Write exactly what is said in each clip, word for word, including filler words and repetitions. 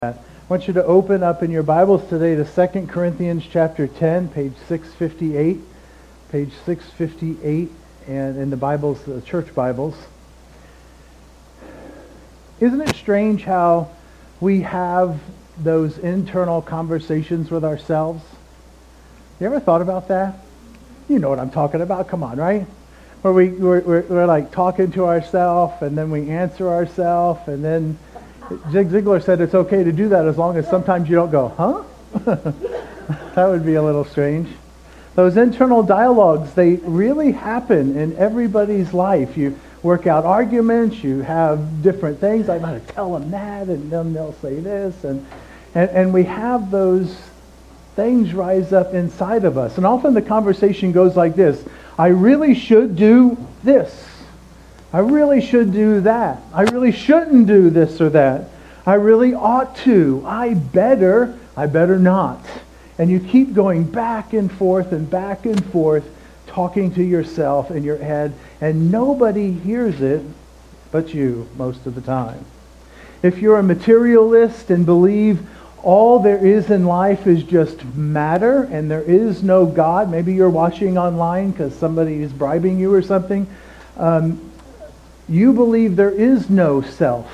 I want you to open up in your Bibles today to Second Corinthians chapter ten, page six fifty-eight. Page six fifty-eight, and in the Bibles, the church Bibles. Isn't it strange how we have those internal conversations with ourselves? You ever thought about that? You know what I'm talking about. Come on, right? Where we, we're, we're, we're like talking to ourselves, and then we answer ourselves, and then Zig Ziglar said it's okay to do that as long as sometimes you don't go, huh? That would be a little strange. Those internal dialogues, they really happen in everybody's life. You work out arguments, you have different things. I'm going to tell them that, and then they'll say this. And, and, and we have those things rise up inside of us. And often the conversation goes like this: I really should do this. I really should do that. I really shouldn't do this or that. I really ought to. I better. I better not. And you keep going back and forth and back and forth, talking to yourself in your head, and nobody hears it but you most of the time. If you're a materialist and believe all there is in life is just matter and there is no God, maybe you're watching online because somebody is bribing you or something, um, you believe there is no self.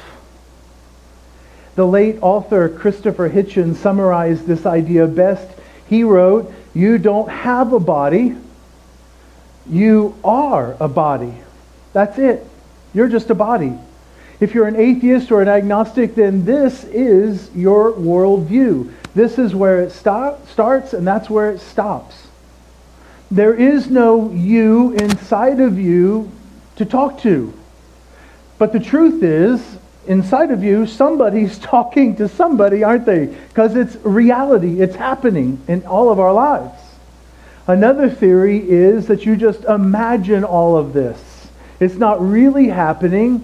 The late author Christopher Hitchens summarized this idea best. He wrote, "You don't have a body. You are a body. That's it. You're just a body." If you're an atheist or an agnostic, then this is your worldview. This is where it stop, starts and that's where it stops. There is no you inside of you to talk to. But the truth is, inside of you, somebody's talking to somebody, aren't they? Because it's reality. It's happening in all of our lives. Another theory is that you just imagine all of this. It's not really happening,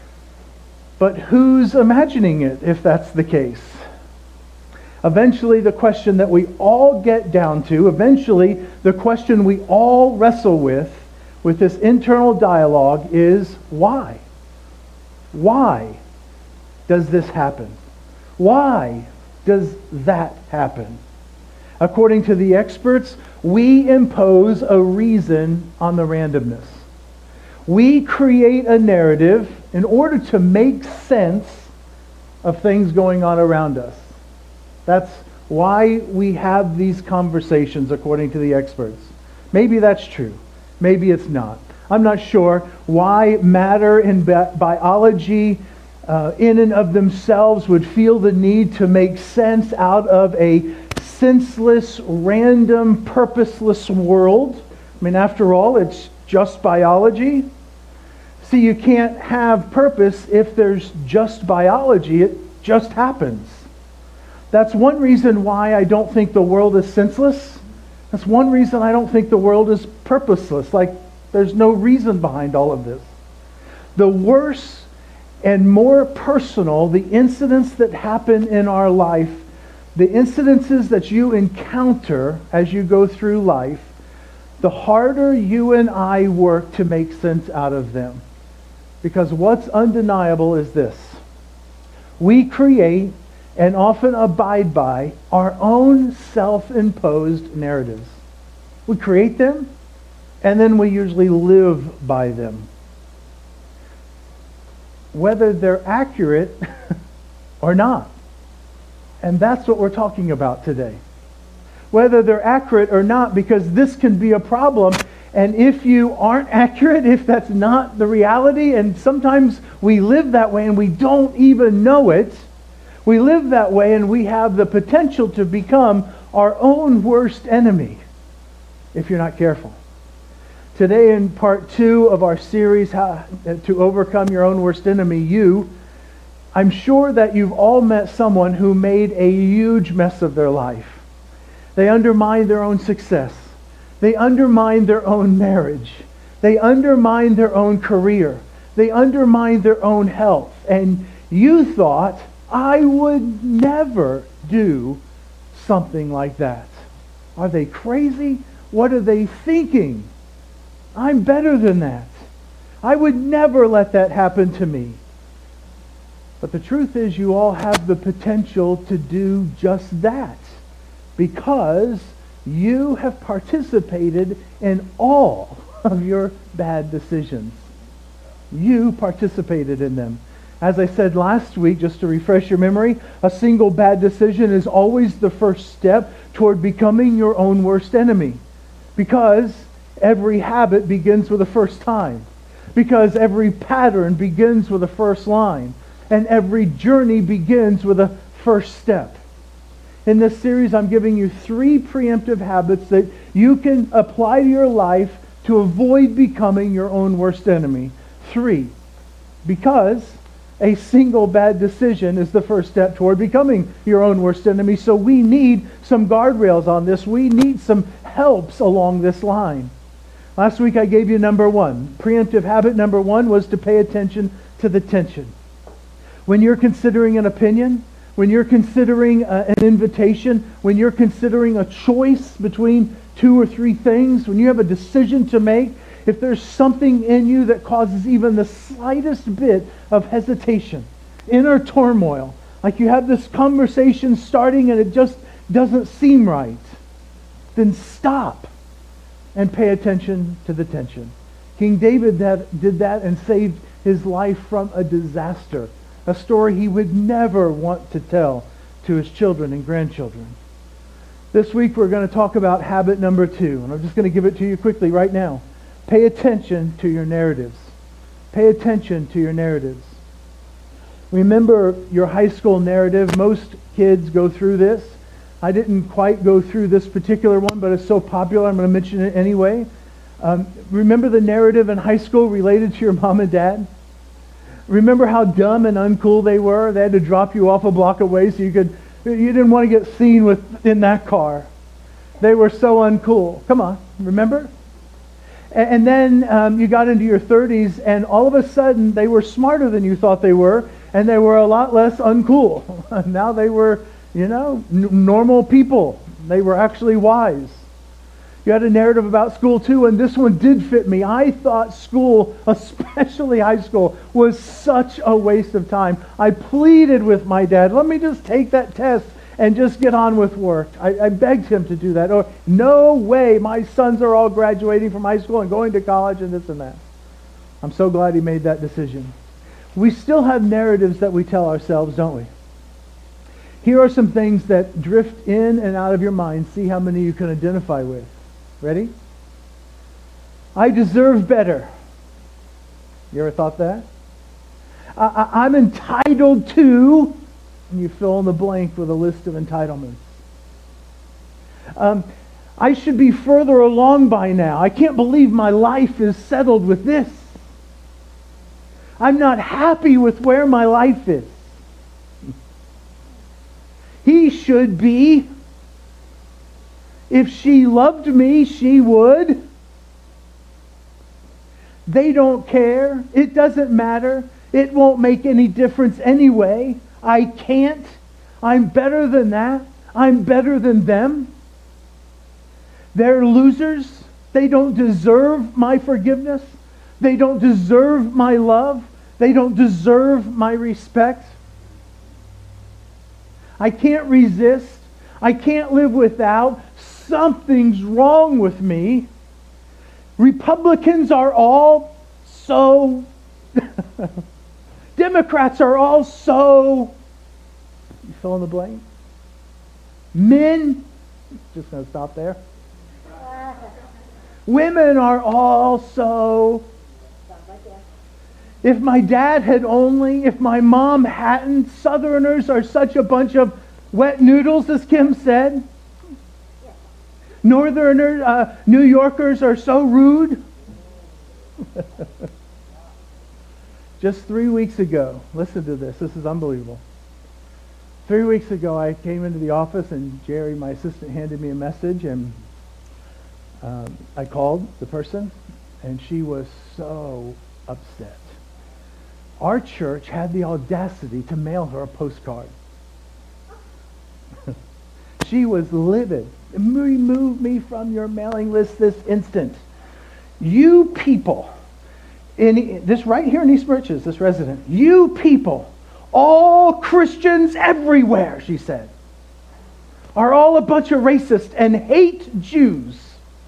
but who's imagining it if that's the case? Eventually, the question that we all get down to, eventually, the question we all wrestle with, with this internal dialogue is why? Why does this happen? Why does that happen? According to the experts, we impose a reason on the randomness. We create a narrative in order to make sense of things going on around us. That's why we have these conversations, according to the experts. Maybe that's true. Maybe it's not. I'm not sure why matter and bi- biology uh, in and of themselves would feel the need to make sense out of a senseless, random, purposeless world. I mean, after all, it's just biology. See, you can't have purpose if there's just biology. It just happens. That's one reason why I don't think the world is senseless. That's one reason I don't think the world is purposeless. Like, there's no reason behind all of this. The worse and more personal the incidents that happen in our life, the incidences that you encounter as you go through life, the harder you and I work to make sense out of them. Because what's undeniable is this: we create and often abide by our own self-imposed narratives. We create them, and then we usually live by them. Whether they're accurate or not. And that's what we're talking about today. Whether they're accurate or not, because this can be a problem. And if you aren't accurate, if that's not the reality, and sometimes we live that way and we don't even know it, we live that way and we have the potential to become our own worst enemy if you're not careful. Today, in part two of our series, How to Overcome Your Own Worst Enemy, You, I'm sure that you've all met someone who made a huge mess of their life. They undermined their own success. They undermined their own marriage. They undermined their own career. They undermined their own health. And you thought, I would never do something like that. Are they crazy? What are they thinking? I'm better than that. I would never let that happen to me. But the truth is you all have the potential to do just that because you have participated in all of your bad decisions. You participated in them. As I said last week, just to refresh your memory, a single bad decision is always the first step toward becoming your own worst enemy. Because every habit begins with a first time. Because every pattern begins with a first line. And every journey begins with a first step. In this series, I'm giving you three preemptive habits that you can apply to your life to avoid becoming your own worst enemy. Three. Because a single bad decision is the first step toward becoming your own worst enemy. So we need some guardrails on this. We need some helps along this line. Last week I gave you number one. Preemptive habit number one was to pay attention to the tension. When you're considering an opinion, when you're considering uh, an invitation, when you're considering a choice between two or three things, when you have a decision to make, if there's something in you that causes even the slightest bit of hesitation, inner turmoil, like you have this conversation starting and it just doesn't seem right, then stop and pay attention to the tension. King David that, did that and saved his life from a disaster, a story he would never want to tell to his children and grandchildren. This week we're going to talk about habit number two, and I'm just going to give it to you quickly right now. Pay attention to your narratives. Pay attention to your narratives. Remember your high school narrative. Most kids go through this. I didn't quite go through this particular one, but it's so popular, I'm going to mention it anyway. Um, remember the narrative in high school related to your mom and dad? Remember how dumb and uncool they were? They had to drop you off a block away so you could, you didn't want to get seen with in that car. They were so uncool. Come on, remember? And then um, you got into your thirties, and all of a sudden they were smarter than you thought they were, and they were a lot less uncool. Now they were, you know, n- normal people. They were actually wise. You had a narrative about school too, and this one did fit me. I thought school, especially high school, was such a waste of time. I pleaded with my dad, let me just take that test and just get on with work. I, I begged him to do that. Or, no way, my sons are all graduating from high school and going to college and this and that. I'm so glad he made that decision. We still have narratives that we tell ourselves, don't we? Here are some things that drift in and out of your mind. See how many you can identify with. Ready? I deserve better. You ever thought that? I, I, I'm entitled to... and you fill in the blank with a list of entitlements. Um, I should be further along by now. I can't believe my life is settled with this. I'm not happy with where my life is. He should be. If she loved me, she would. They don't care. It doesn't matter. It won't make any difference anyway. I can't. I'm better than that. I'm better than them. They're losers. They don't deserve my forgiveness. They don't deserve my love. They don't deserve my respect. I can't resist. I can't live without. Something's wrong with me. Republicans are all so... Democrats are all so... You fill in the blank. Men... Just going to stop there. Women are all so... If my dad had only, if my mom hadn't, Southerners are such a bunch of wet noodles, as Kim said. Northerners, uh, New Yorkers are so rude. Just three weeks ago, listen to this, this is unbelievable. Three weeks ago, I came into the office and Jerry, my assistant, handed me a message, and um, I called the person, and she was so upset. Our church had the audacity to mail her a postcard. She was livid. Remove me from your mailing list this instant. You people, in this right here in East Bridges, this resident, you people All Christians everywhere, she said, are all a bunch of racists and hate Jews.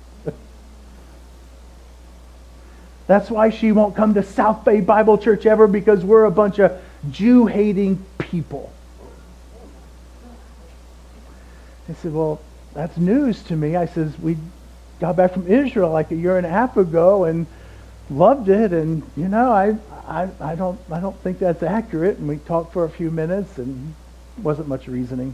That's why she won't come to South Bay Bible Church ever, because we're a bunch of Jew-hating people. I said, well, that's news to me. I says, we got back from Israel like a year and a half ago and loved it, and you know, I, I, I don't, I don't think that's accurate. And we talked for a few minutes, and wasn't much reasoning.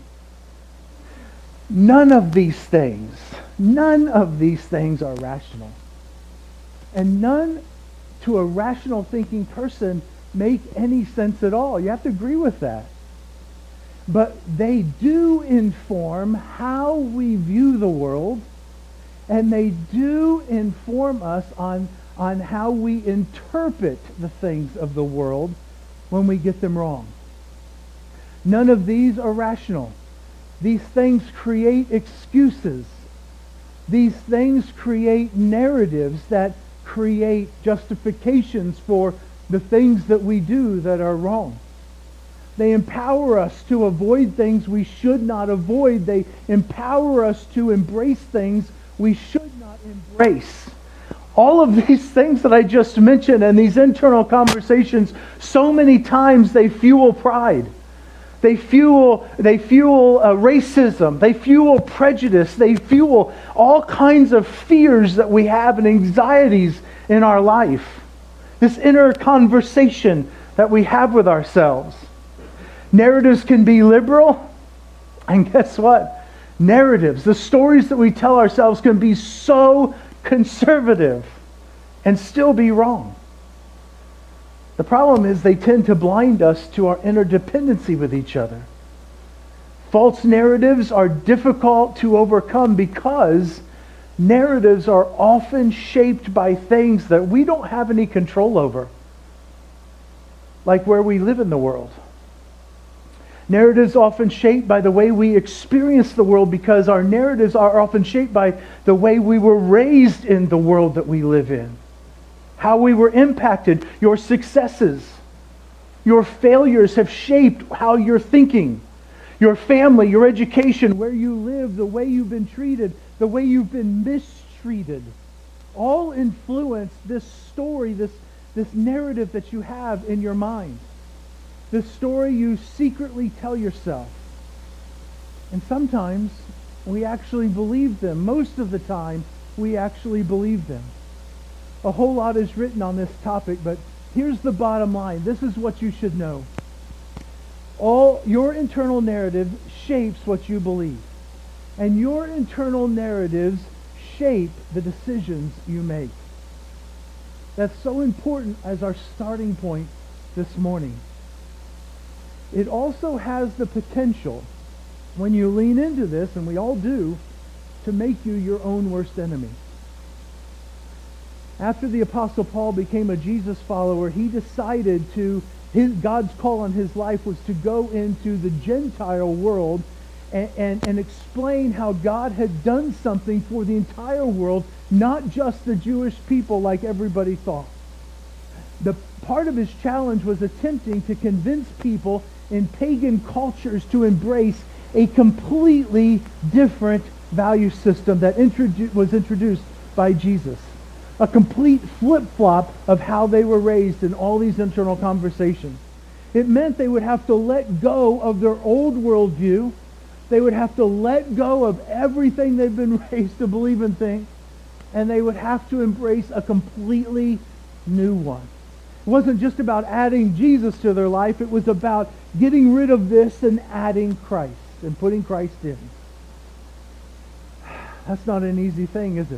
None of these things, none of these things are rational. And none, to a rational thinking person, make any sense at all. You have to agree with that. But they do inform how we view the world, and they do inform us on, on how we interpret the things of the world when we get them wrong. None of these are rational. These things create excuses. These things create narratives that create justifications for the things that we do that are wrong. They empower us to avoid things we should not avoid. They empower us to embrace things we should not embrace. All of these things that I just mentioned and these internal conversations, so many times they fuel pride. They fuel, they fuel uh, racism. They fuel prejudice. They fuel all kinds of fears that we have and anxieties in our life. This inner conversation that we have with ourselves. Narratives can be liberal, and guess what? Narratives, the stories that we tell ourselves, can be so conservative and still be wrong. The problem is they tend to blind us to our interdependency with each other. False narratives are difficult to overcome because narratives are often shaped by things that we don't have any control over, like where we live in the world. Narratives are often shaped by the way we experience the world because our narratives are often shaped by the way we were raised in the world that we live in. How we were impacted. Your successes, your failures have shaped how you're thinking. Your family, your education, where you live, the way you've been treated, the way you've been mistreated. All influence this story, this, this narrative that you have in your mind. The story you secretly tell yourself. And sometimes we actually believe them. Most of the time, we actually believe them. A whole lot is written on this topic, but here's the bottom line. This is what you should know. All your internal narrative shapes what you believe. And your internal narratives shape the decisions you make. That's so important as our starting point this morning. It also has the potential, when you lean into this, and we all do, to make you your own worst enemy. After the Apostle Paul became a Jesus follower, he decided to, his, God's call on his life was to go into the Gentile world and, and, and explain how God had done something for the entire world, not just the Jewish people like everybody thought. The part of his challenge was attempting to convince people in pagan cultures to embrace a completely different value system that introdu- was introduced by Jesus. A complete flip-flop of how they were raised in all these internal conversations. It meant they would have to let go of their old worldview. They would have to let go of everything they've been raised to believe and think. And they would have to embrace a completely new one. It wasn't just about adding Jesus to their life. It was about getting rid of this and adding Christ and putting Christ in. That's not an easy thing, is it?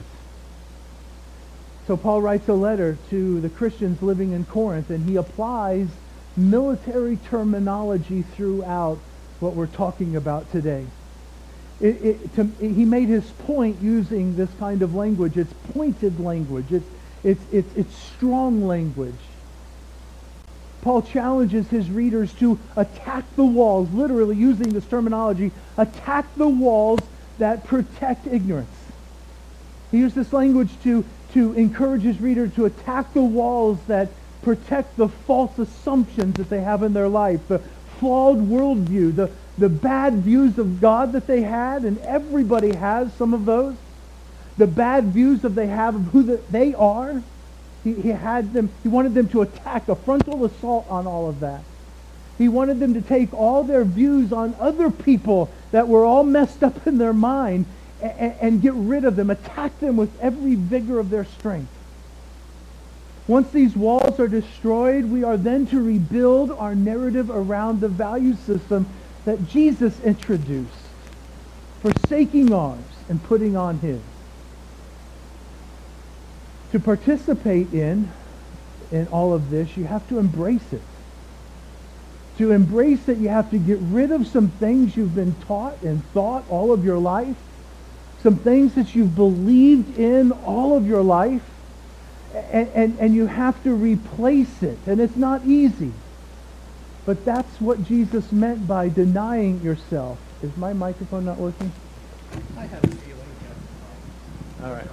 So Paul writes a letter to the Christians living in Corinth, and he applies military terminology throughout what we're talking about today. It, it, to, he made his point using this kind of language. It's pointed language. It's, it's, it's, it's strong language. Paul challenges his readers to attack the walls, literally using this terminology, attack the walls that protect ignorance. He used this language to to encourage his reader to attack the walls that protect the false assumptions that they have in their life, the flawed worldview, the, the bad views of God that they had, and everybody has some of those, the bad views that they have of who the, they are. He, he had them, he wanted them to attack, a frontal assault on all of that. He wanted them to take all their views on other people that were all messed up in their mind and, and get rid of them, attack them with every vigor of their strength. Once these walls are destroyed, we are then to rebuild our narrative around the value system that Jesus introduced, forsaking ours and putting on his. To participate in, in all of this, you have to embrace it. To embrace it, you have to get rid of some things you've been taught and thought all of your life, some things that you've believed in all of your life, and, and, and you have to replace it. And it's not easy. But that's what Jesus meant by denying yourself. Is my microphone not working? I have a feeling. All right.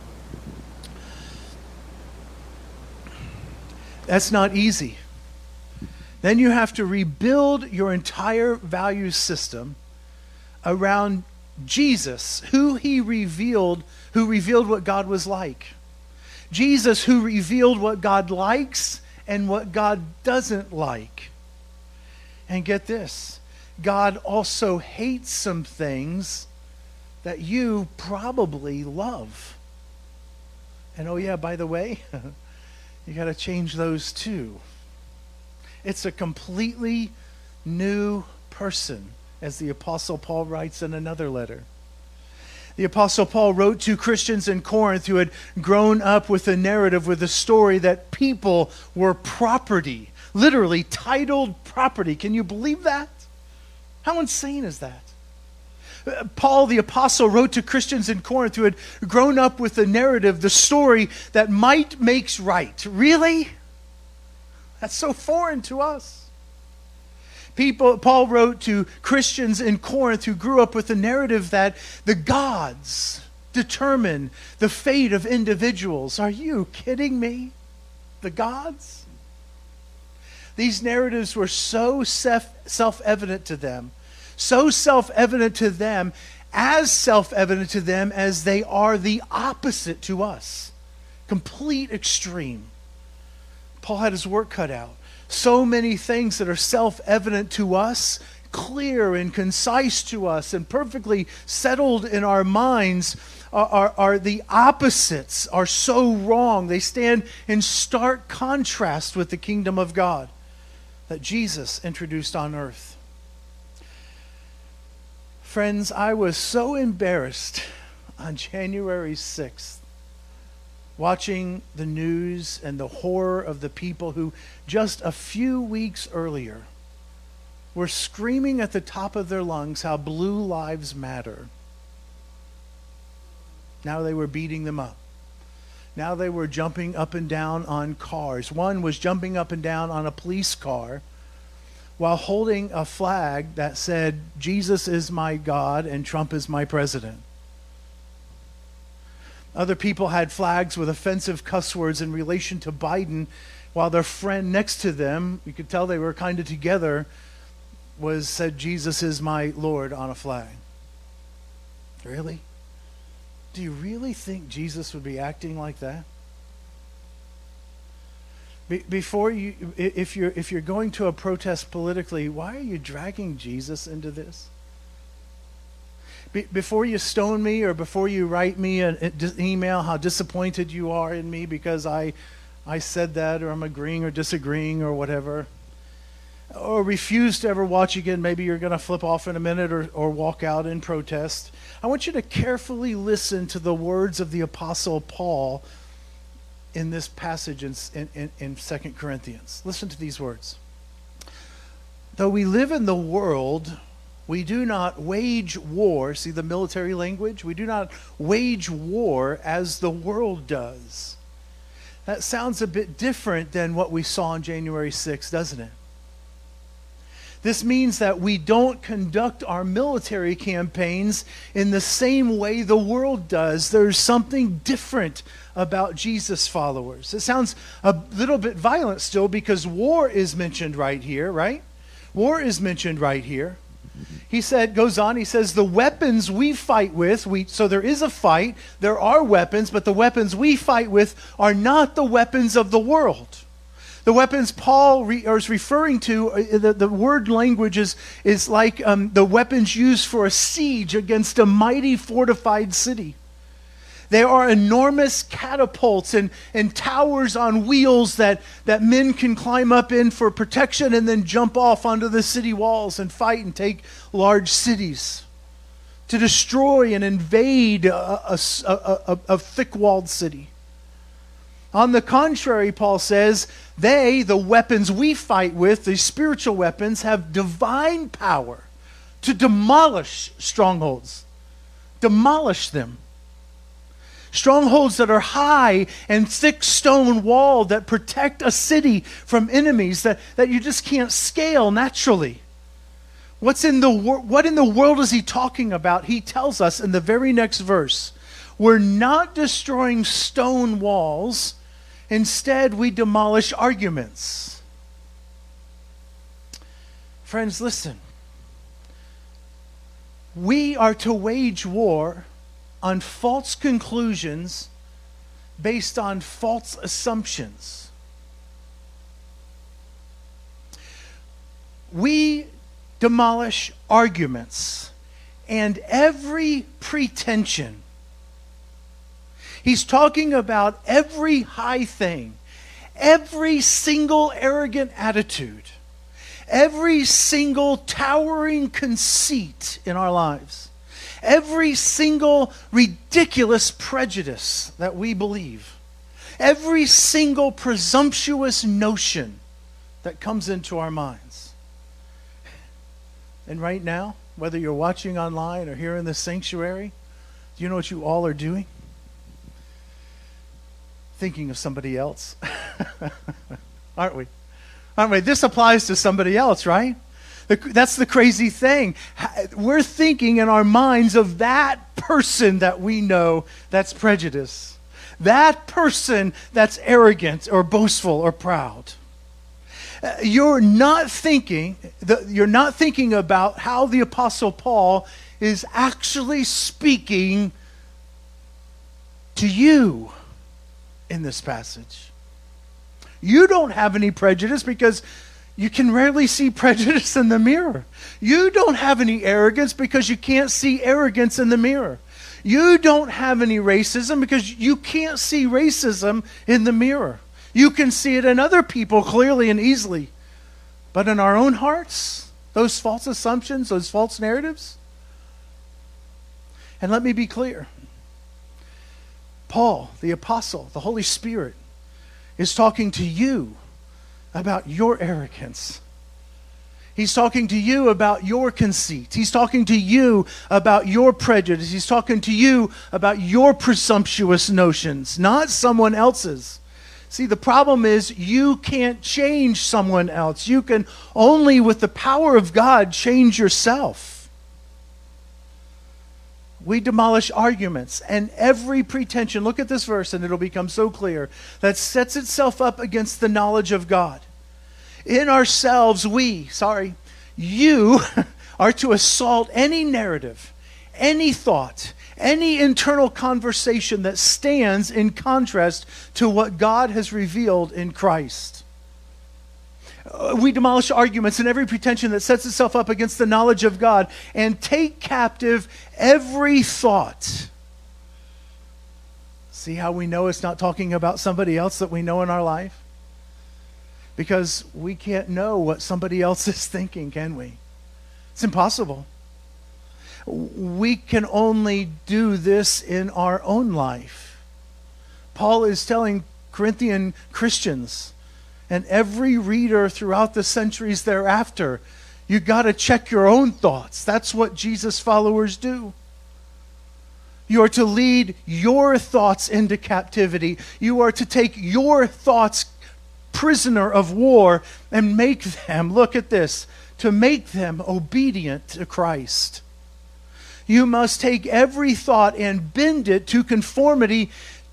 That's not easy. Then you have to rebuild your entire value system around Jesus, who he revealed, who revealed what God was like. Jesus, who revealed what God likes and what God doesn't like. And get this, God also hates some things that you probably love. And oh yeah, by the way, you got to change those too. It's a completely new person, as the Apostle Paul writes in another letter. The Apostle Paul wrote to Christians in Corinth who had grown up with a narrative, with a story that people were property, literally titled property. Can you believe that? How insane is that? Paul, the apostle, wrote to Christians in Corinth who had grown up with the narrative, the story that might makes right. Really? That's so foreign to us. People, Paul wrote to Christians in Corinth who grew up with the narrative that the gods determine the fate of individuals. Are you kidding me? The gods? These narratives were so self, self-evident to them, so self-evident to them, as self-evident to them as they are the opposite to us. Complete extreme. Paul had his work cut out. So many things that are self-evident to us, clear and concise to us, and perfectly settled in our minds are, are, are the opposites, are so wrong. They stand in stark contrast with the kingdom of God that Jesus introduced on earth. Friends, I was so embarrassed on January sixth, watching the news and the horror of the people who just a few weeks earlier were screaming at the top of their lungs how blue lives matter. Now they were beating them up. Now they were jumping up and down on cars. One was jumping up and down on a police car while holding a flag that said, "Jesus is my God and Trump is my president." Other people had flags with offensive cuss words in relation to Biden, while their friend next to them, you could tell they were kind of together, was said, "Jesus is my Lord" on a flag. Really? Do you really think Jesus would be acting like that? Be- before you, if you're if you're going to a protest politically, why are you dragging Jesus into this? Be- before you stone me, or before you write me an, an email how disappointed you are in me because I, I said that, or I'm agreeing or disagreeing or whatever, or refuse to ever watch again, maybe you're going to flip off in a minute or, or walk out in protest. I want you to carefully listen to the words of the Apostle Paul in this passage in, in, in Second Corinthians. Listen to these words. "Though we live in the world, we do not wage war." See the military language? We do not wage war as the world does. That sounds a bit different than what we saw on January sixth, doesn't it? This means that we don't conduct our military campaigns in the same way the world does. There's something different about Jesus followers. It sounds a little bit violent still because war is mentioned right here, right? War is mentioned right here. He said, goes on, he says, the weapons we fight with, we, so there is a fight, there are weapons, but the weapons we fight with are not the weapons of the world. The weapons Paul re, is referring to, uh, the, the word language is, is like um, the weapons used for a siege against a mighty fortified city. There are enormous catapults and, and towers on wheels that, that men can climb up in for protection and then jump off onto the city walls and fight and take large cities. To destroy and invade a, a, a, a, a thick-walled city. On the contrary, Paul says, they, the weapons we fight with, the spiritual weapons, have divine power to demolish strongholds. Demolish them. Strongholds that are high and thick stone walled that protect a city from enemies that, that you just can't scale naturally. What's in the wor- what in the world is he talking about? He tells us in the very next verse, we're not destroying stone walls. Instead, we demolish arguments. Friends, listen. We are to wage war on false conclusions based on false assumptions. We demolish arguments and every pretension. He's talking about every high thing, every single arrogant attitude, every single towering conceit in our lives, every single ridiculous prejudice that we believe, every single presumptuous notion that comes into our minds. And right now, whether you're watching online or here in the sanctuary, do you know what you all are doing? Thinking of somebody else. Aren't we? Aren't we? This applies to somebody else, right? The, that's the crazy thing. We're thinking in our minds of that person that we know that's prejudice. That person that's arrogant or boastful or proud. Uh, you're not thinking, the, you're not thinking about how the Apostle Paul is actually speaking to you in this passage. You don't have any prejudice because you can rarely see prejudice in the mirror. You don't have any arrogance because you can't see arrogance in the mirror. You don't have any racism because you can't see racism in the mirror. You can see it in other people clearly and easily. But in our own hearts, those false assumptions, those false narratives. And let me be clear. Paul, the apostle, the Holy Spirit, is talking to you about your arrogance. He's talking to you about your conceit. He's talking to you about your prejudice. He's talking to you about your presumptuous notions, not someone else's. See, the problem is you can't change someone else. You can only, with the power of God, change yourself. We demolish arguments and every pretension. Look at this verse and it'll become so clear. That sets itself up against the knowledge of God. In ourselves, we, sorry, you are to assault any narrative, any thought, any internal conversation that stands in contrast to what God has revealed in Christ. We demolish arguments and every pretension that sets itself up against the knowledge of God and take captive every thought. See how we know it's not talking about somebody else that we know in our life? Because we can't know what somebody else is thinking, can we? It's impossible. We can only do this in our own life. Paul is telling Corinthian Christians, and every reader throughout the centuries thereafter, you got to check your own thoughts. That's what Jesus followers do. You are to lead your thoughts into captivity. You are to take your thoughts prisoner of war and make them, look at this, to make them obedient to Christ. You must take every thought and bend it to conformity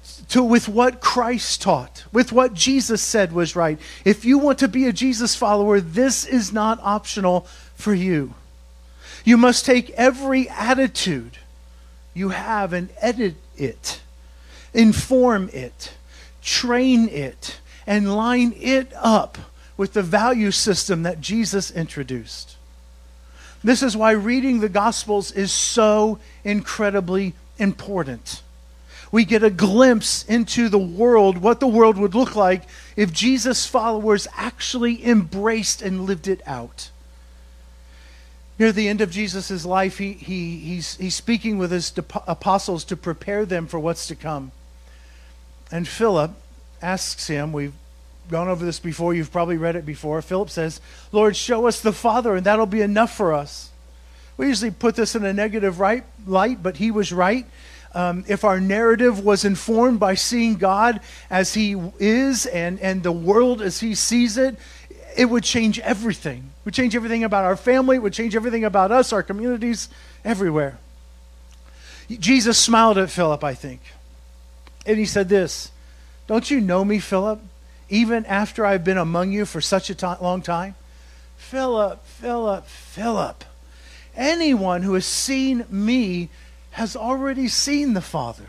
to with what Christ taught, with what Jesus said was right. If you want to be a Jesus follower, this is not optional for you. You must take every attitude you have and edit it, inform it, train it, and line it up with the value system that Jesus introduced. This is why reading the Gospels is so incredibly important. We get a glimpse into the world, what the world would look like if Jesus' followers actually embraced and lived it out. Near the end of Jesus' life, he, he, he's, he's speaking with his apostles to prepare them for what's to come. And Philip asks him, we've gone over this before, you've probably read it before. Philip says, Lord, show us the Father, and that'll be enough for us. We usually put this in a negative right, light, but he was right. Um, if our narrative was informed by seeing God as he is and, and the world as he sees it, it would change everything. It would change everything about our family. It would change everything about us, our communities, everywhere. Jesus smiled at Philip, I think. And he said this, don't you know me, Philip, even after I've been among you for such a t- long time? Philip, Philip, Philip. Anyone who has seen me has already seen the Father.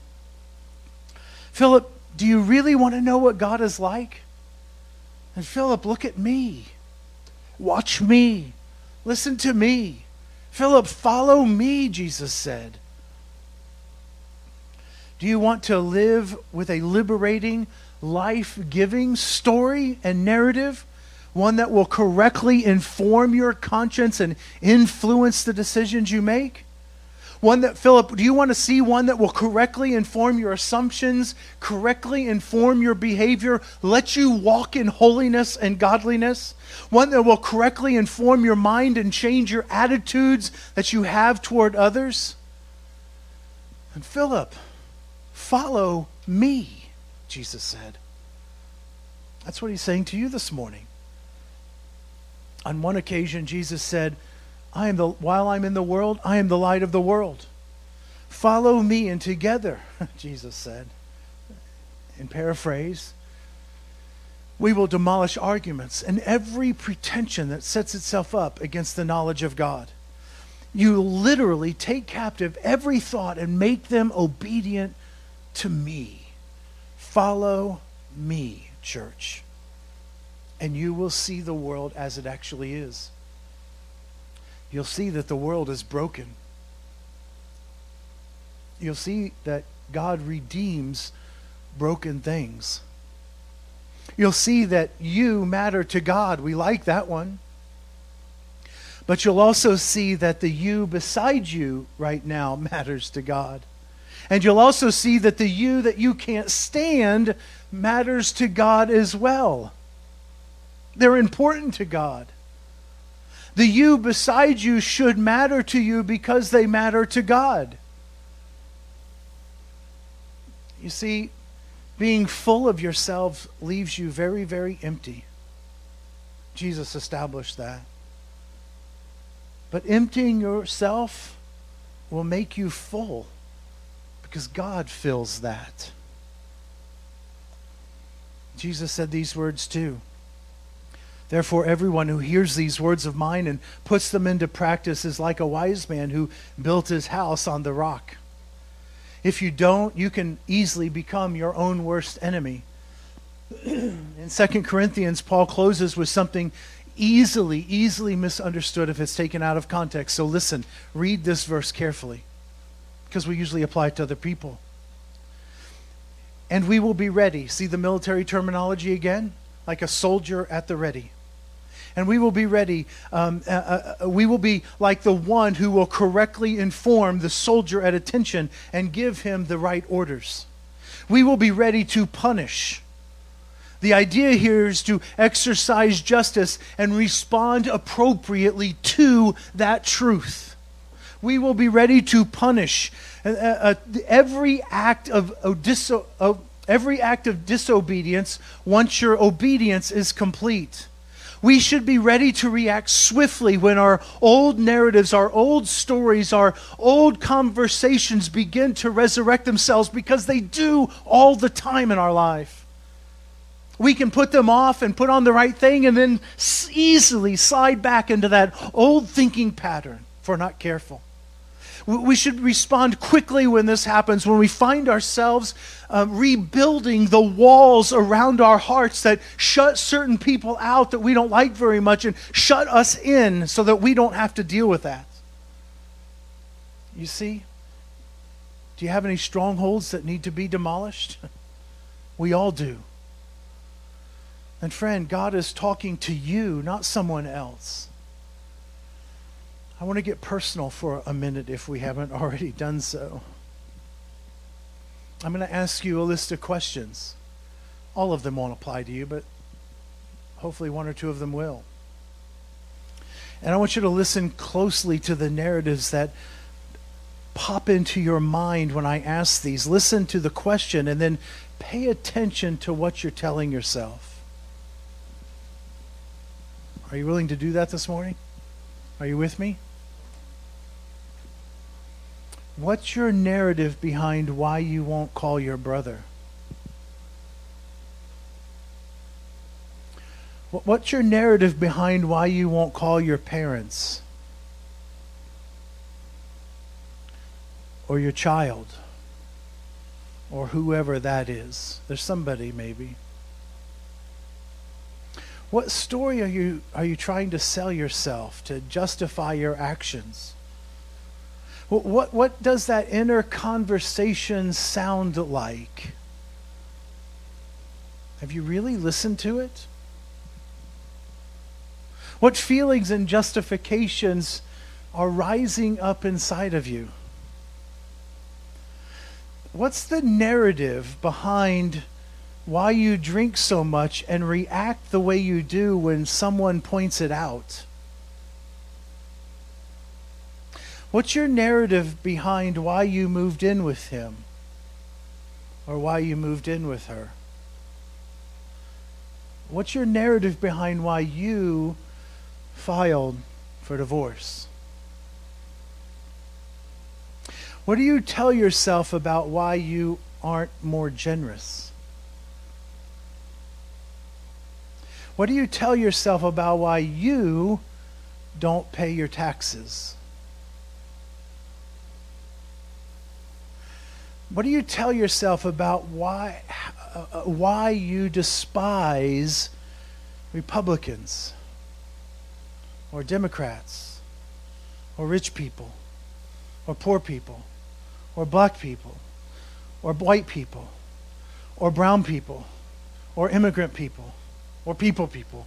Philip, do you really want to know what God is like? And Philip, look at me. Watch me. Listen to me. Philip, follow me, Jesus said. Do you want to live with a liberating, life-giving story and narrative? One that will correctly inform your conscience and influence the decisions you make? One that, Philip, do you want to see one that will correctly inform your assumptions, correctly inform your behavior, let you walk in holiness and godliness? One that will correctly inform your mind and change your attitudes that you have toward others? And Philip, follow me, Jesus said. That's what he's saying to you this morning. On one occasion, Jesus said, I am the, while I'm in the world, I am the light of the world. Follow me, and together, Jesus said, in paraphrase, we will demolish arguments and every pretension that sets itself up against the knowledge of God. You literally take captive every thought and make them obedient to me. Follow me, church, and you will see the world as it actually is. You'll see that the world is broken. You'll see that God redeems broken things. You'll see that you matter to God. We like that one. But you'll also see that the you beside you right now matters to God. And you'll also see that the you that you can't stand matters to God as well. They're important to God. The you beside you should matter to you because they matter to God. You see, being full of yourself leaves you very, very empty. Jesus established that. But emptying yourself will make you full because God fills that. Jesus said these words too. Therefore, everyone who hears these words of mine and puts them into practice is like a wise man who built his house on the rock. If you don't, you can easily become your own worst enemy. In Second Corinthians, Paul closes with something easily, easily misunderstood if it's taken out of context. So listen, read this verse carefully, because we usually apply it to other people. And we will be ready. See the military terminology again? Like a soldier at the ready. And we will be ready. Um, uh, uh, we will be like the one who will correctly inform the soldier at attention and give him the right orders. We will be ready to punish. The idea here is to exercise justice and respond appropriately to that truth. We will be ready to punish. Uh, uh, every act of, of, diso- of every act of disobedience once your obedience is complete. We should be ready to react swiftly when our old narratives, our old stories, our old conversations begin to resurrect themselves, because they do all the time in our life. We can put them off and put on the right thing and then easily slide back into that old thinking pattern if we're not careful. We should respond quickly when this happens, when we find ourselves uh, rebuilding the walls around our hearts that shut certain people out that we don't like very much and shut us in so that we don't have to deal with that. You see? Do you have any strongholds that need to be demolished? We all do. And friend, God is talking to you, not someone else. I want to get personal for a minute if we haven't already done so. I'm going to ask you a list of questions. All of them won't apply to you, but hopefully one or two of them will. And I want you to listen closely to the narratives that pop into your mind when I ask these. Listen to the question and then pay attention to what you're telling yourself. Are you willing to do that this morning? Are you with me? What's your narrative behind why you won't call your brother? What's your narrative behind why you won't call your parents? Or your child? Or whoever that is. There's somebody maybe. What story are you are you trying to sell yourself to justify your actions? What, what, what does that inner conversation sound like? Have you really listened to it? What feelings and justifications are rising up inside of you? What's the narrative behind why you drink so much and react the way you do when someone points it out? What's your narrative behind why you moved in with him or why you moved in with her? What's your narrative behind why you filed for divorce? What do you tell yourself about why you aren't more generous? What do you tell yourself about why you don't pay your taxes? What do you tell yourself about why uh, why you despise Republicans or Democrats or rich people or poor people or black people or white people or brown people or immigrant people or people people?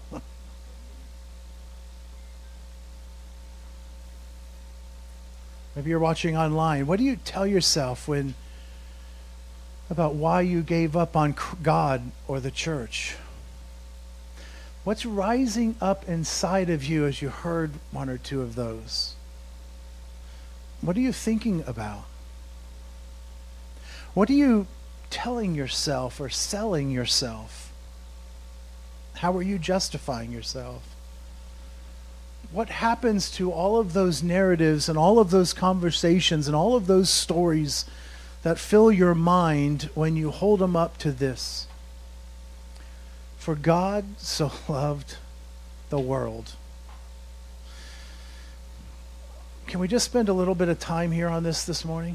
Maybe you're watching online. What do you tell yourself when about why you gave up on God or the church? What's rising up inside of you as you heard one or two of those? What are you thinking about? What are you telling yourself or selling yourself? How are you justifying yourself? What happens to all of those narratives and all of those conversations and all of those stories that fill your mind when you hold them up to this? For God so loved the world. Can we just spend a little bit of time here on this this morning?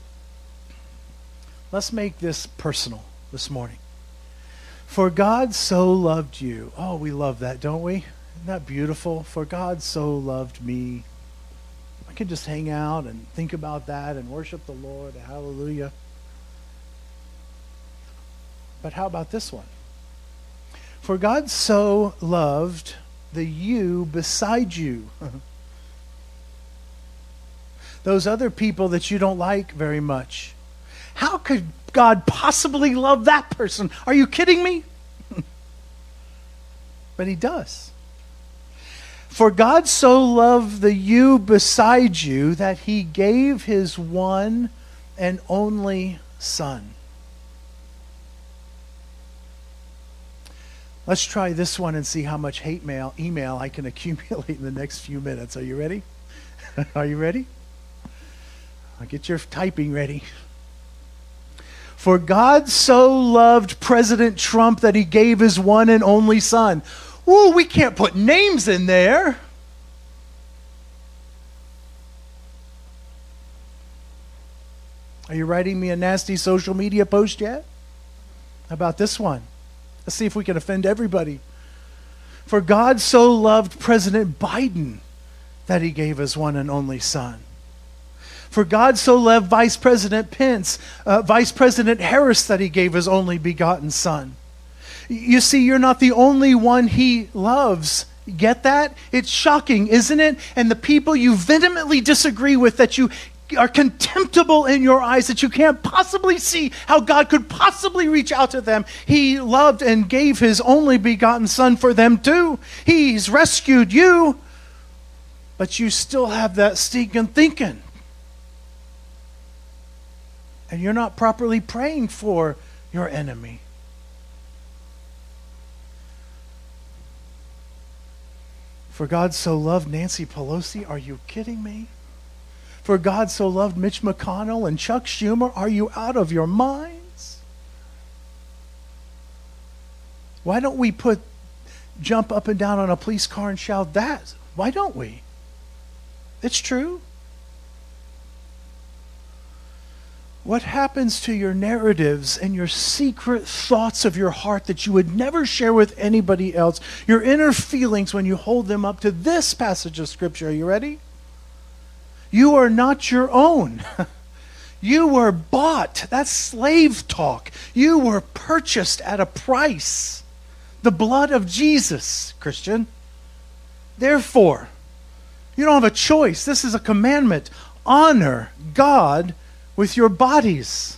Let's make this personal this morning. For God so loved you. Oh, we love that, don't we? Isn't that beautiful? For God so loved me. I can just hang out and think about that and worship the Lord. Hallelujah. But how about this one? For God so loved the you beside you. Those other people that you don't like very much. How could God possibly love that person? Are you kidding me? But he does. For God so loved the you beside you that he gave his one and only Son. Let's try this one and see how much hate mail, email I can accumulate in the next few minutes. Are you ready? Are you ready? I'll get your typing ready. For God so loved President Trump that he gave his one and only son. Ooh, we can't put names in there. Are you writing me a nasty social media post yet? How about this one? Let's see if we can offend everybody. For God so loved President Biden that he gave his one and only son. For God so loved Vice President Pence, uh, Vice President Harris, that he gave his only begotten son. You see, you're not the only one he loves. Get that? It's shocking, isn't it? And the people you vehemently disagree with, that you are contemptible in your eyes, that you can't possibly see how God could possibly reach out to them, he loved and gave his only begotten son for them too. He's rescued you, but you still have that stinking thinking. And you're not properly praying for your enemy. For God so loved Nancy Pelosi, are you kidding me? For God so loved Mitch McConnell and Chuck Schumer, are you out of your minds? Why don't we put, jump up and down on a police car and shout that? Why don't we? It's true. What happens to your narratives and your secret thoughts of your heart that you would never share with anybody else? Your inner feelings when you hold them up to this passage of Scripture. Are you ready? You are not your own. You were bought. That's slave talk. You were purchased at a price. The blood of Jesus, Christian. Therefore, you don't have a choice. This is a commandment. Honor God with your bodies.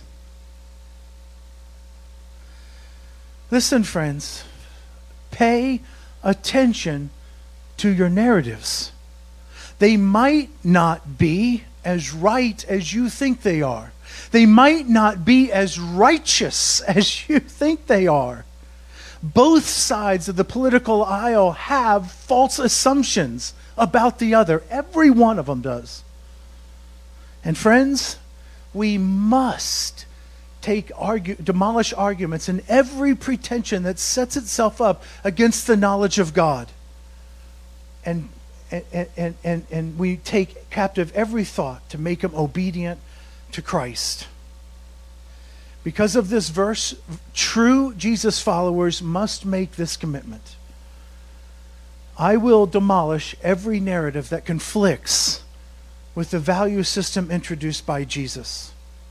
Listen, friends, pay attention to your narratives. They might not be as right as you think they are. They might not be as righteous as you think they are. Both sides of the political aisle have false assumptions about the other. Every one of them does. And friends, we must take argue, demolish arguments and every pretension that sets itself up against the knowledge of God. And, and, and, and, and we take captive every thought to make them obedient to Christ. Because of this verse, true Jesus followers must make this commitment. I will demolish every narrative that conflicts with the value system introduced by Jesus.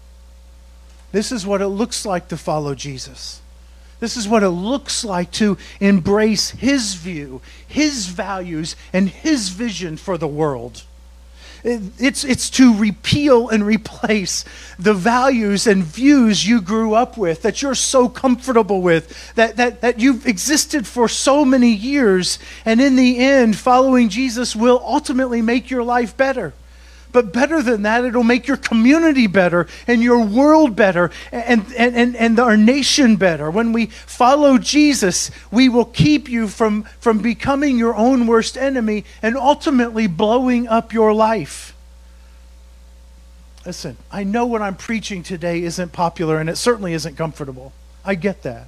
This is what it looks like to follow Jesus. This is what it looks like to embrace his view, his values, and his vision for the world. It's, it's to repeal and replace the values and views you grew up with, that you're so comfortable with, that, that, that you've existed for so many years, and in the end, following Jesus will ultimately make your life better. But better than that, it'll make your community better and your world better and, and, and, and our nation better. When we follow Jesus, we will keep you from, from becoming your own worst enemy and ultimately blowing up your life. Listen, I know what I'm preaching today isn't popular and it certainly isn't comfortable. I get that.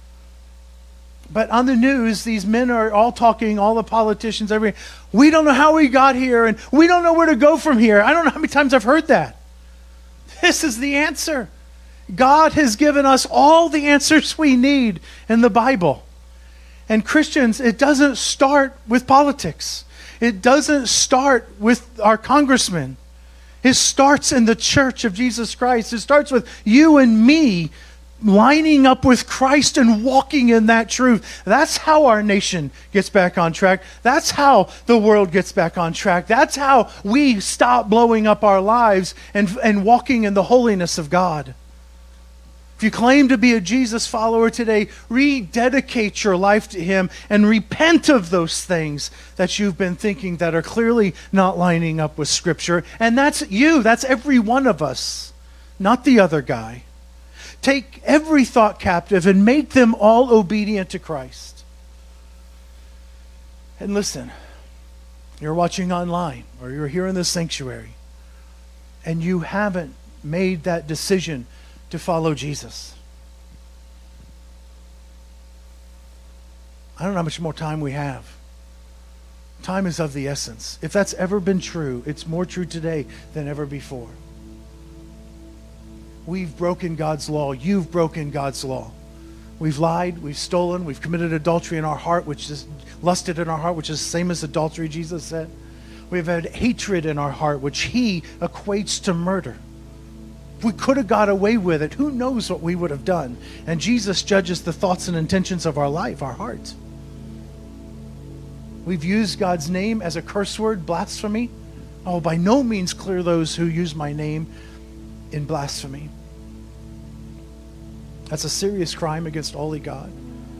But on the news, these men are all talking, all the politicians, every we don't know how we got here, and we don't know where to go from here. I don't know how many times I've heard that. This is the answer. God has given us all the answers we need in the Bible. And Christians, it doesn't start with politics. It doesn't start with our congressmen. It starts in the church of Jesus Christ. It starts with you and me lining up with Christ and walking in that truth. That's how our nation gets back on track. That's how the world gets back on track. That's how we stop blowing up our lives and, and walking in the holiness of God. If you claim to be a Jesus follower today, rededicate your life to him and repent of those things that you've been thinking that are clearly not lining up with Scripture. And that's you. That's every one of us, not the other guy. Take every thought captive and make them all obedient to Christ. And listen, you're watching online or you're here in the sanctuary and you haven't made that decision to follow Jesus. I don't know how much more time we have. Time is of the essence. If that's ever been true, it's more true today than ever before. We've broken God's law. You've broken God's law. We've lied, we've stolen, we've committed adultery in our heart, which is lusted in our heart, which is the same as adultery, Jesus said. We've had hatred in our heart, which he equates to murder. If we could have got away with it, who knows what we would have done? And Jesus judges the thoughts and intentions of our life, our heart. We've used God's name as a curse word, blasphemy. Oh, by no means clear those who use my name in blasphemy. That's a serious crime against holy God.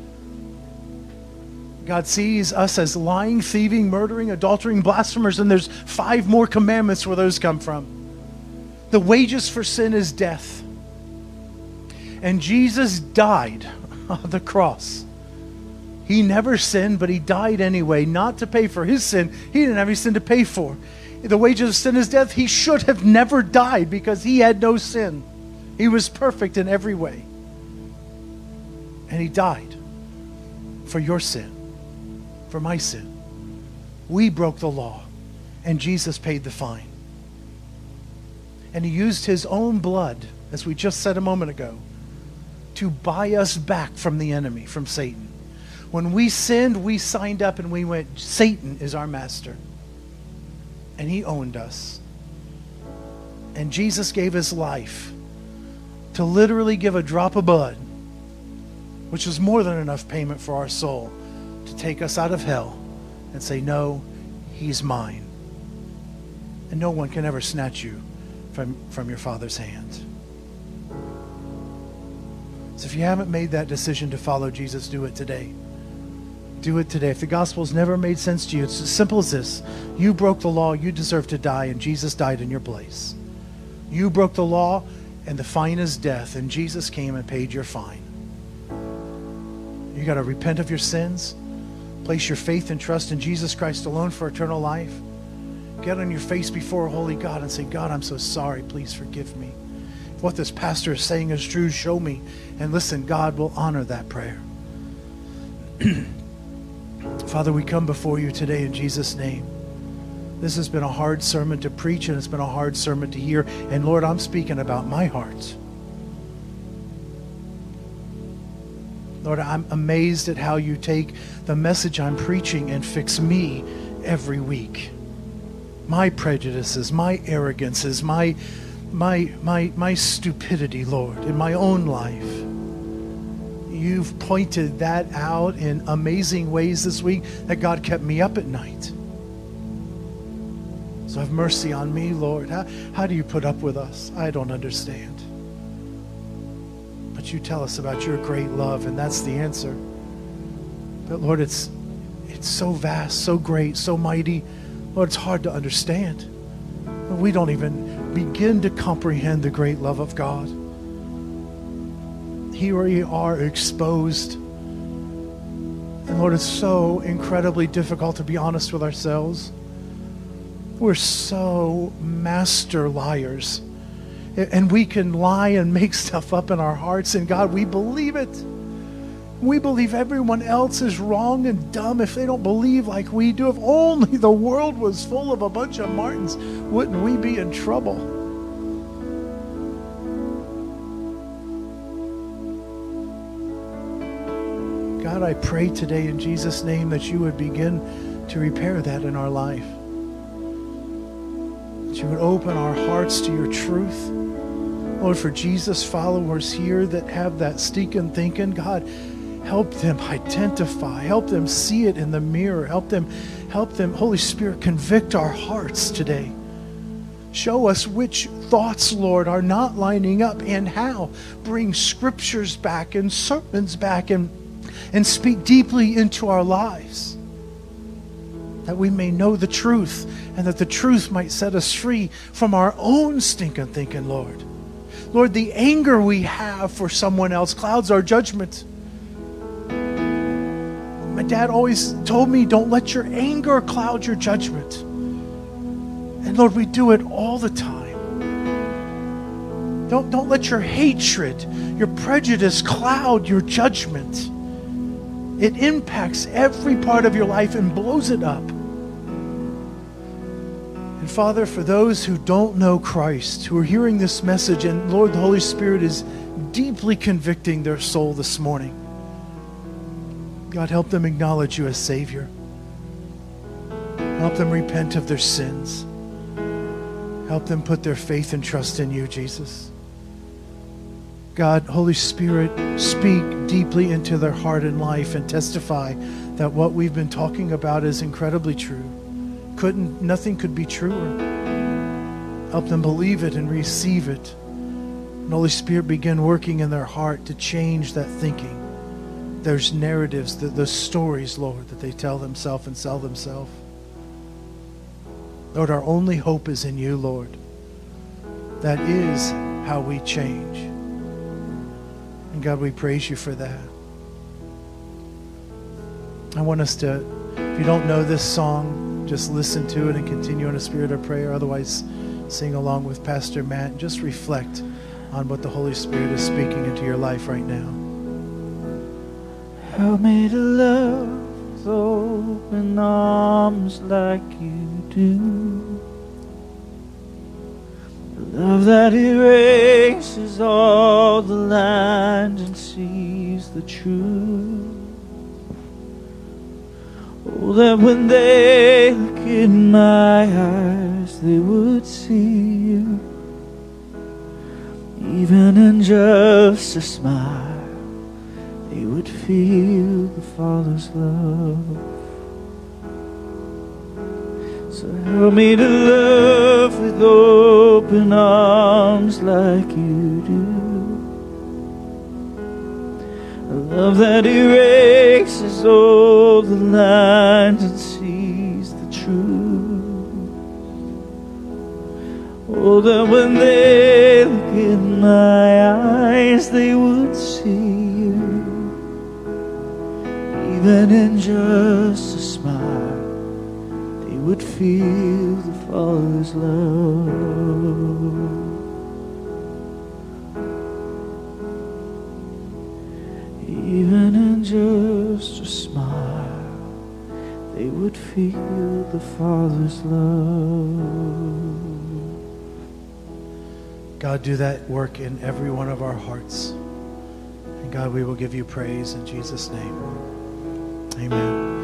God sees us as lying, thieving, murdering, adultering, blasphemers, and there's five more commandments where those come from. The wages for sin is death. And Jesus died on the cross. He never sinned, but he died anyway, not to pay for his sin. He didn't have any sin to pay for. The wages of sin is death. He should have never died because he had no sin. He was perfect in every way. And he died for your sin, for my sin. We broke the law, and Jesus paid the fine. And he used his own blood, as we just said a moment ago, to buy us back from the enemy, from Satan. When we sinned, we signed up and we went, Satan is our master. And he owned us. And Jesus gave his life to literally give a drop of blood, which was more than enough payment for our soul, to take us out of hell and say, no, he's mine. And no one can ever snatch you from, from your Father's hand. So if you haven't made that decision to follow Jesus, do it today. Do it today. If the gospel's never made sense to you, it's as simple as this. You broke the law, you deserve to die, and Jesus died in your place. You broke the law, and the fine is death, and Jesus came and paid your fine. You got to repent of your sins, place your faith and trust in Jesus Christ alone for eternal life. Get on your face before a holy God and say, God, I'm so sorry. Please forgive me. If what this pastor is saying is true, show me. And listen, God will honor that prayer. Father, we come before you today in Jesus' name. This has been a hard sermon to preach, and it's been a hard sermon to hear. And Lord, I'm speaking about my heart. Lord, I'm amazed at how you take the message I'm preaching and fix me every week. My prejudices, my arrogances, my, my, my, my stupidity, Lord, in my own life. You've pointed that out in amazing ways this week that God kept me up at night. So have mercy on me, Lord. How, how do you put up with us? I don't understand. But you tell us about your great love, and that's the answer. But Lord, it's it's so vast, so great, so mighty. Lord, it's hard to understand. We don't even begin to comprehend the great love of God. Here we are exposed. And Lord, it's so incredibly difficult to be honest with ourselves. We're so master liars. And we can lie and make stuff up in our hearts. And God, we believe it. We believe everyone else is wrong and dumb if they don't believe like we do. If only the world was full of a bunch of Martins, wouldn't we be in trouble? God, I pray today in Jesus' name that you would begin to repair that in our life. That you would open our hearts to your truth. Lord, for Jesus followers here that have that stinking thinking, God, help them identify. Help them see it in the mirror. Help them, help them, Holy Spirit, convict our hearts today. Show us which thoughts, Lord, are not lining up and how. Bring scriptures back and sermons back and, and speak deeply into our lives. That we may know the truth and that the truth might set us free from our own stinking thinking, Lord. Lord, the anger we have for someone else clouds our judgment. My dad always told me, don't let your anger cloud your judgment. And Lord, we do it all the time. Don't, don't let your hatred, your prejudice cloud your judgment. It impacts every part of your life and blows it up. And Father, for those who don't know Christ, who are hearing this message, and Lord, the Holy Spirit is deeply convicting their soul this morning. God, help them acknowledge you as Savior. Help them repent of their sins. Help them put their faith and trust in you, Jesus. God, Holy Spirit, speak deeply into their heart and life and testify that what we've been talking about is incredibly true. Couldn't, nothing could be truer. Help them believe it and receive it. And Holy Spirit, begin working in their heart to change that thinking. There's narratives, the, the stories, Lord, that they tell themselves and sell themselves. Lord, our only hope is in you, Lord. That is how we change. And God, we praise you for that. I want us to, if you don't know this song, just listen to it and continue in a spirit of prayer. Otherwise, sing along with Pastor Matt. Just reflect on what the Holy Spirit is speaking into your life right now. Help me to love with open arms like you do. Love that erases all the lines and sees the truth. Oh, that when they look in my eyes, they would see you. Even in just a smile, they would feel the Father's love. So help me to love with open arms like you do. A love that erases all the lines and sees the truth. Oh, that when they look in my eyes, they would see you. Even in just a smile, they would feel the Father's love. Even in just a smile, they would feel the Father's love. God, do that work in every one of our hearts. And God, we will give you praise in Jesus' name. Amen.